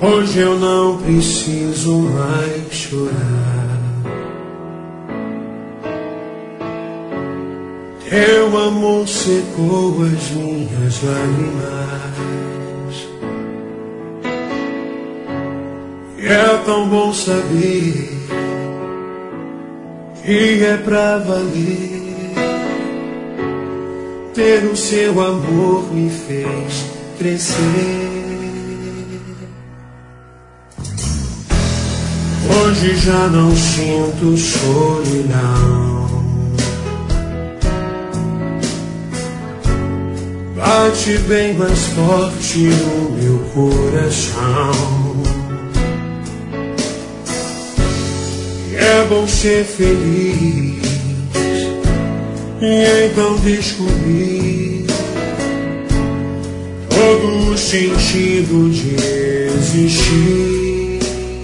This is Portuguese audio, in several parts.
Hoje eu não preciso mais chorar. Teu amor secou as minhas lágrimas. E é tão bom saber que é pra valer. Ter o seu amor me fez crescer. Hoje já não sinto solidão. Bate bem mais forte no meu coração. E é bom ser feliz. E então descobri todo o sentido de existir.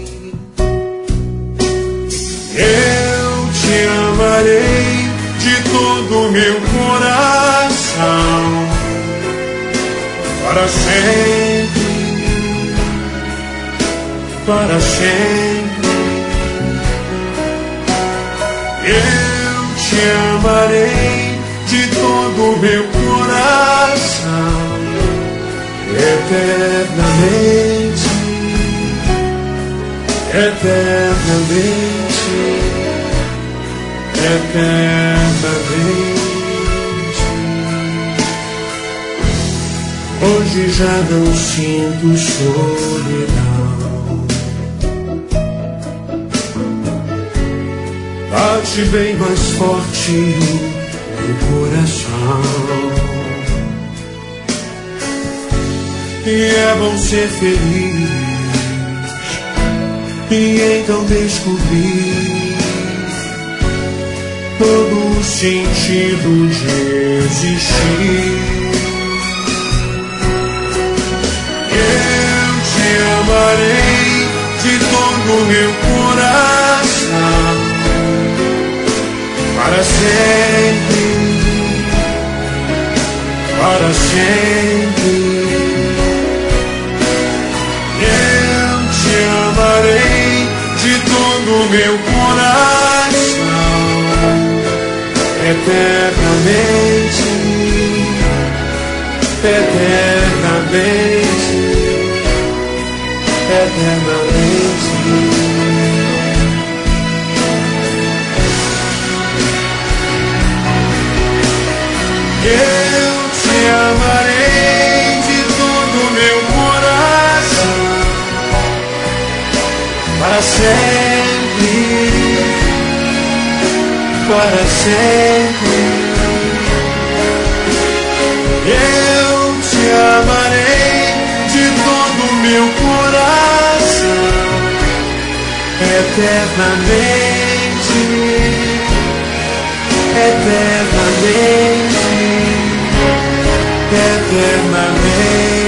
Eu te amarei de todo o meu coração, para sempre, para sempre. Eu te amarei de todo o meu coração, eternamente, eternamente, eternamente. Hoje já não sinto solidão. Bate bem mais forte no coração. E é bom ser feliz. E então descobri todo o sentido de existir. Eu te amarei de todo o meu coração, para sempre, para sempre. Eu te amarei de todo o meu coração, eternamente, eternamente, eternamente. Eu te amarei de todo o meu coração, para sempre, para sempre. Eu te amarei de todo o meu coração, eternamente, eternamente, eternamente.